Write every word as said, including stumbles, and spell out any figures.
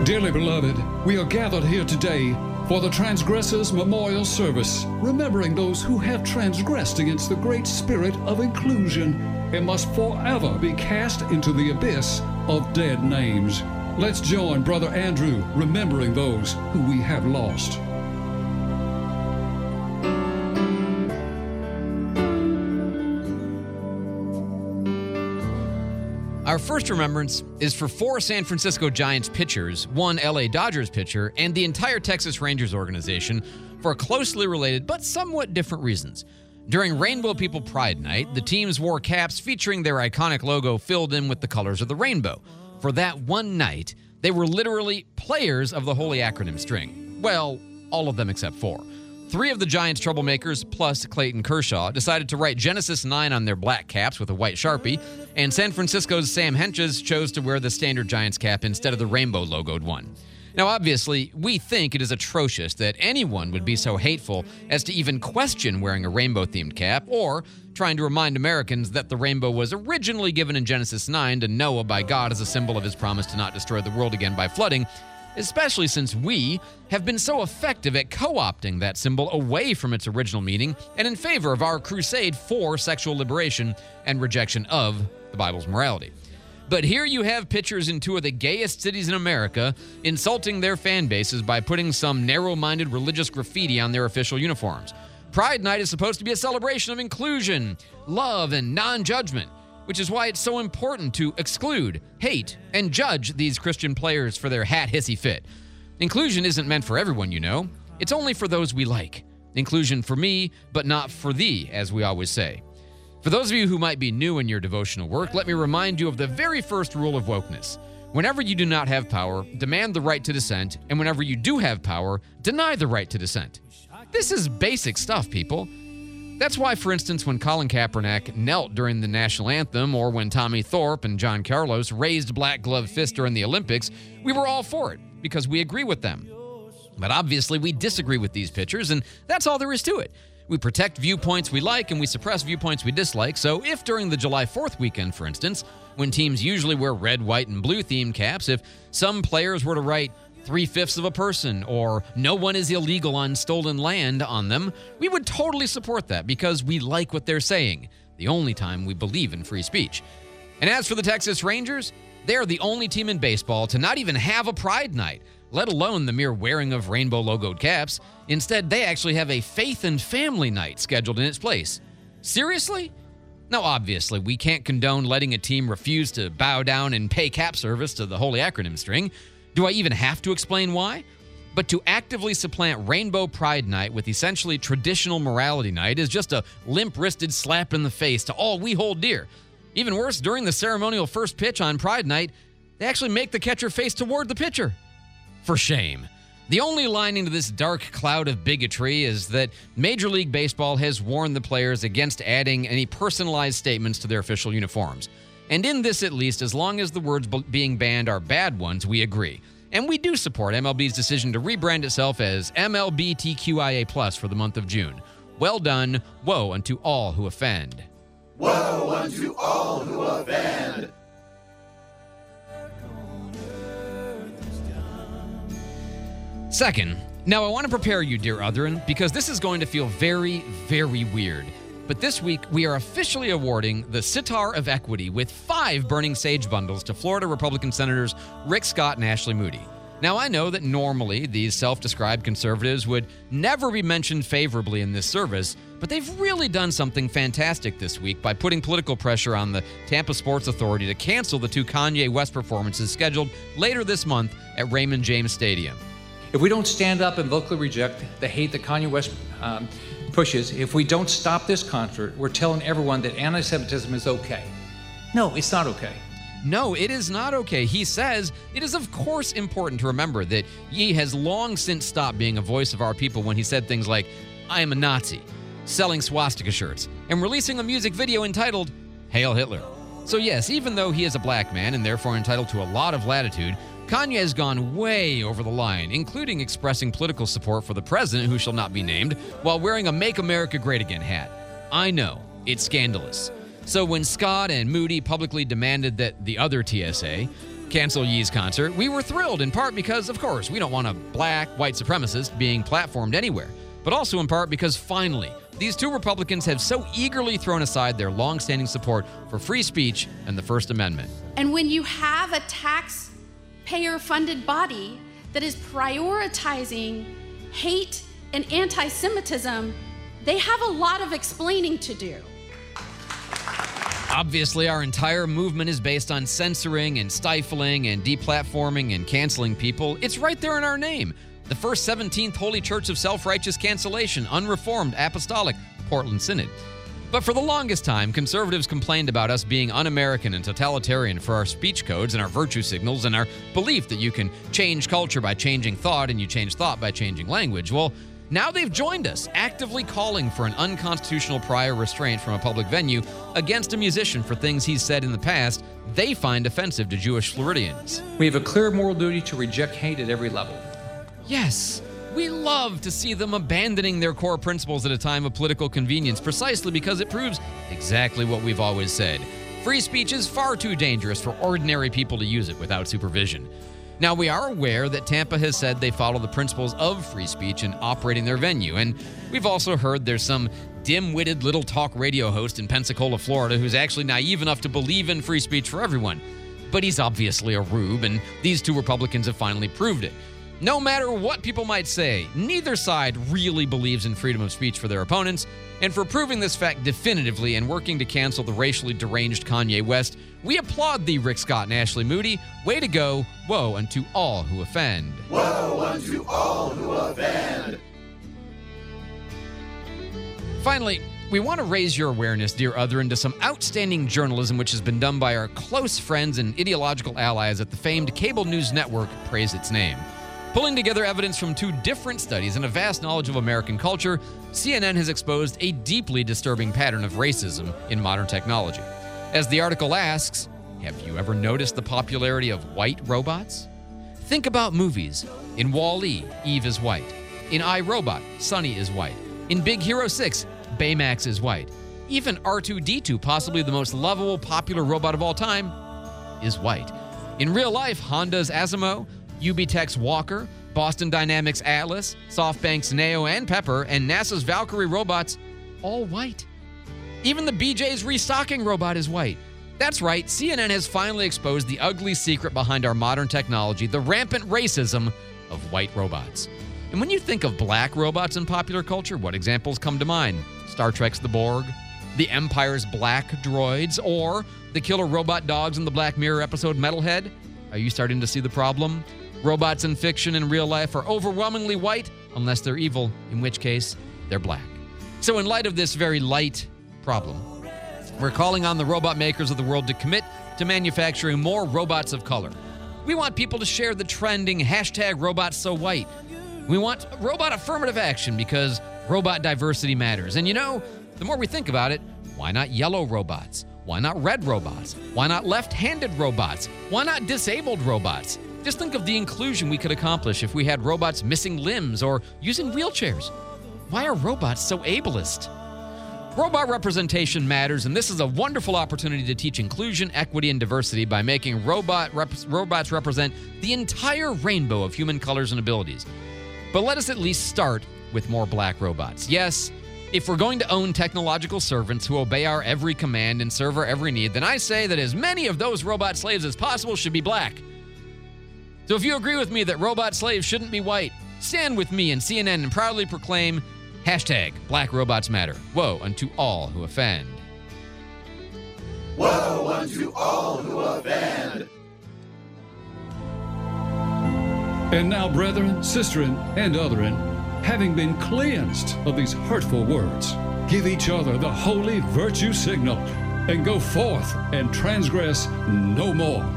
Dearly beloved, we are gathered here today for the Transgressors Memorial Service, remembering those who have transgressed against the great spirit of inclusion and must forever be cast into the abyss of dead names. Let's join Brother Andrew remembering those who we have lost. Our first remembrance is for four San Francisco Giants pitchers, one L A Dodgers pitcher, and the entire Texas Rangers organization for closely related but somewhat different reasons. During Rainbow People Pride Night, the teams wore caps featuring their iconic logo filled in with the colors of the rainbow. For that one night, they were literally players of the holy acronym string. Well, all of them except four. Three of the Giants' troublemakers, plus Clayton Kershaw, decided to write Genesis nine on their black caps with a white Sharpie, and San Francisco's Sam Hentges chose to wear the standard Giants cap instead of the rainbow-logoed one. Now, obviously, we think it is atrocious that anyone would be so hateful as to even question wearing a rainbow-themed cap or trying to remind Americans that the rainbow was originally given in Genesis nine to Noah by God as a symbol of his promise to not destroy the world again by flooding, especially since we have been so effective at co-opting that symbol away from its original meaning and in favor of our crusade for sexual liberation and rejection of the Bible's morality. But here you have pitchers in two of the gayest cities in America insulting their fan bases by putting some narrow-minded religious graffiti on their official uniforms. Pride Night is supposed to be a celebration of inclusion, love, and non-judgment, which is why it's so important to exclude, hate, and judge these Christian players for their hat-hissy fit. Inclusion isn't meant for everyone, you know. It's only for those we like. Inclusion for me, but not for thee, as we always say. For those of you who might be new in your devotional work, let me remind you of the very first rule of wokeness. Whenever you do not have power, demand the right to dissent, and whenever you do have power, deny the right to dissent. This is basic stuff, people. That's why, for instance, when Colin Kaepernick knelt during the national anthem or when Tommy Thorpe and John Carlos raised black glove fists during the Olympics, we were all for it because we agree with them. But obviously, we disagree with these pitchers, and that's all there is to it. We protect viewpoints we like and we suppress viewpoints we dislike, so if during the July fourth weekend, for instance, when teams usually wear red, white, and blue themed caps, if some players were to write three-fifths of a person, or no one is illegal on stolen land on them, we would totally support that because we like what they're saying, the only time we believe in free speech. And as for the Texas Rangers, they are the only team in baseball to not even have a Pride Night, let alone the mere wearing of rainbow-logoed caps. Instead, they actually have a Faith and Family Night scheduled in its place. Seriously? Now, obviously, we can't condone letting a team refuse to bow down and pay cap service to the holy acronym string. Do I even have to explain why? But to actively supplant Rainbow Pride Night with essentially traditional Morality Night is just a limp-wristed slap in the face to all we hold dear. Even worse, during the ceremonial first pitch on Pride Night, they actually make the catcher face toward the pitcher. For shame. The only lining to this dark cloud of bigotry is that Major League Baseball has warned the players against adding any personalized statements to their official uniforms. And in this, at least, as long as the words b- being banned are bad ones, we agree. And we do support M L B's decision to rebrand itself as M L B T Q I A plus for the month of June. Well done. Woe unto all who offend. Woe unto all who offend. Second, now I want to prepare you, dear Otherin, because this is going to feel very, very weird. But this week, we are officially awarding the Sitar of Equity with five Burning Sage bundles to Florida Republican Senators Rick Scott and Ashley Moody. Now, I know that normally these self-described conservatives would never be mentioned favorably in this service, but they've really done something fantastic this week by putting political pressure on the Tampa Sports Authority to cancel the two Kanye West performances scheduled later this month at Raymond James Stadium. If we don't stand up and vocally reject the hate that Kanye West um, pushes, if we don't stop this concert, we're telling everyone that anti-Semitism is okay. No, it's not okay. No, it is not okay. He says it is of course important to remember that Ye has long since stopped being a voice of our people when he said things like, I am a Nazi, selling swastika shirts, and releasing a music video entitled Hail Hitler. So yes, even though he is a black man and therefore entitled to a lot of latitude, Kanye has gone way over the line, including expressing political support for the president, who shall not be named, while wearing a Make America Great Again hat. I know, it's scandalous. So when Scott and Moody publicly demanded that the other T S A, Cancel Yee's concert, we were thrilled in part because, of course, we don't want a black, white supremacist being platformed anywhere, but also in part because finally, these two Republicans have so eagerly thrown aside their long-standing support for free speech and the First Amendment. And when you have a taxpayer-funded body that is prioritizing hate and anti-Semitism, they have a lot of explaining to do. Obviously, our entire movement is based on censoring and stifling and deplatforming and canceling people. It's right there in our name. The First seventeenth Holy Church of Self-Righteous Cancellation, Unreformed, Apostolic, Portland Synod. But for the longest time, conservatives complained about us being un-American and totalitarian for our speech codes and our virtue signals and our belief that you can change culture by changing thought and you change thought by changing language. Well, now they've joined us, actively calling for an unconstitutional prior restraint from a public venue against a musician for things he's said in the past they find offensive to Jewish Floridians. We have a clear moral duty to reject hate at every level. Yes, we love to see them abandoning their core principles at a time of political convenience, precisely because it proves exactly what we've always said. Free speech is far too dangerous for ordinary people to use it without supervision. Now, we are aware that Tampa has said they follow the principles of free speech in operating their venue, and we've also heard there's some dim-witted little talk radio host in Pensacola, Florida, who's actually naive enough to believe in free speech for everyone. But he's obviously a rube, and these two Republicans have finally proved it. No matter what people might say, neither side really believes in freedom of speech for their opponents, and for proving this fact definitively and working to cancel the racially deranged Kanye West, we applaud thee, Rick Scott and Ashley Moody. Way to go. Woe unto all who offend. Woe unto all who offend. Finally, we want to raise your awareness, dear other, into some outstanding journalism which has been done by our close friends and ideological allies at the famed cable news network Praise Its Name. Pulling together evidence from two different studies and a vast knowledge of American culture, C N N has exposed a deeply disturbing pattern of racism in modern technology. As the article asks, have you ever noticed the popularity of white robots? Think about movies. In Wall-E, Eve is white. In iRobot, Sonny is white. In Big Hero six, Baymax is white. Even R two D two, possibly the most lovable, popular robot of all time, is white. In real life, Honda's Asimo, Ubitech's Walker, Boston Dynamics Atlas, SoftBank's Neo and Pepper, and NASA's Valkyrie robots, all white. Even the B J's restocking robot is white. That's right, C N N has finally exposed the ugly secret behind our modern technology, the rampant racism of white robots. And when you think of black robots in popular culture, what examples come to mind? Star Trek's The Borg, The Empire's black droids, or the killer robot dogs in the Black Mirror episode Metalhead? Are you starting to see the problem? Robots in fiction and real life are overwhelmingly white, unless they're evil, in which case, they're black. So in light of this very light problem, we're calling on the robot makers of the world to commit to manufacturing more robots of color. We want people to share the trending hashtag robots so white. We want robot affirmative action because robot diversity matters. And you know, the more we think about it, why not yellow robots? Why not red robots? Why not left-handed robots? Why not disabled robots? Just think of the inclusion we could accomplish if we had robots missing limbs or using wheelchairs. Why are robots so ableist? Robot representation matters, and this is a wonderful opportunity to teach inclusion, equity, and diversity by making robot rep- robots represent the entire rainbow of human colors and abilities. But let us at least start with more black robots. Yes, if we're going to own technological servants who obey our every command and serve our every need, then I say that as many of those robot slaves as possible should be black. So if you agree with me that robot slaves shouldn't be white, stand with me and C N N and proudly proclaim hashtag Black Robots Matter. Woe unto all who offend. Woe unto all who offend. And now, brethren, sisterin, and otherin, having been cleansed of these hurtful words, give each other the holy virtue signal, and go forth and transgress no more.